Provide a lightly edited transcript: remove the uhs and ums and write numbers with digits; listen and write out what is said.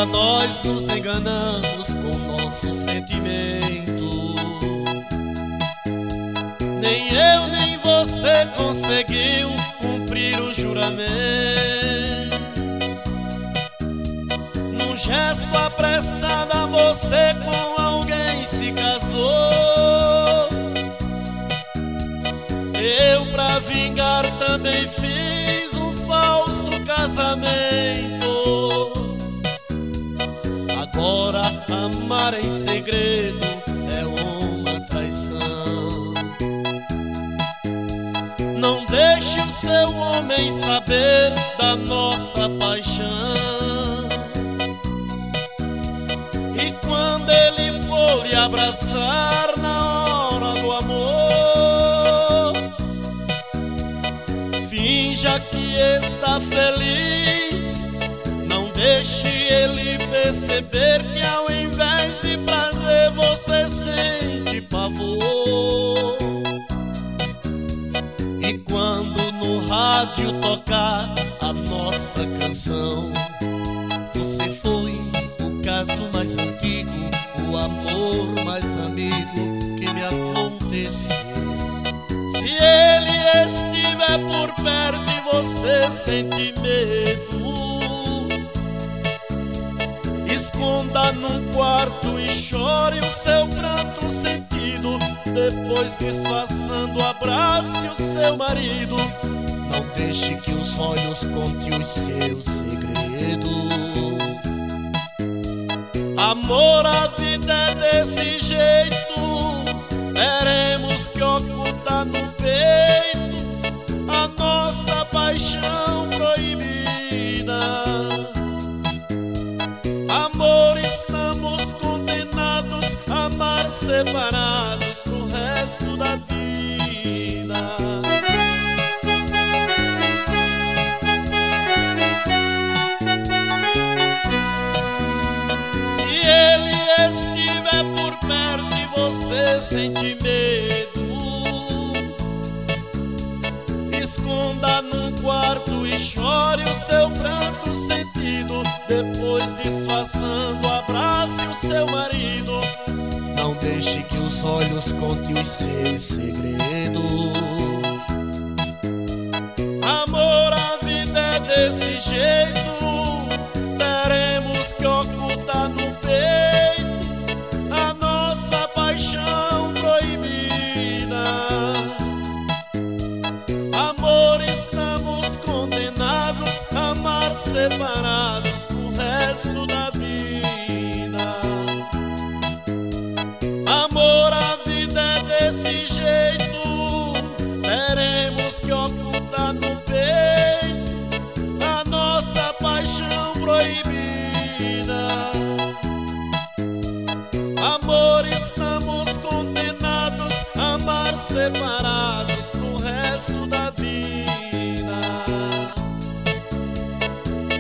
Ora nós nos enganamos com nosso sentimento. Nem eu nem você conseguiu cumprir o juramento. Num gesto apressado você com alguém se casou. Eu pra vingar também fiz um falso casamento. Agora amar em segredo é uma traição. Não deixe o seu homem saber da nossa paixão. E quando ele for lhe abraçar na hora do amor, finja que está feliz. Não deixe ele perceber que ao invés de prazer você sente pavor. E quando no rádio tocar a nossa canção, você foi o caso mais antigo, o amor mais amigo que me aconteceu. Se ele estiver por perto e você sente medo, esconda num quarto e chore o seu pranto sentido. Depois, disfarçando, abrace o seu marido. Não deixe que os olhos contem os seus segredos. Amor, a vida é desse jeito. Teremos que ocultar no peito a nossa paixão proibida. Amor, estamos condenados a amar separados pro resto da vida. Se ele estiver por perto e você sente medo, esconda num quarto e chore o seu pranto sentido. Depois, disfarçando, abrace o seu marido. Não deixe que os olhos contem os seus segredos. Amor, a vida é desse jeito.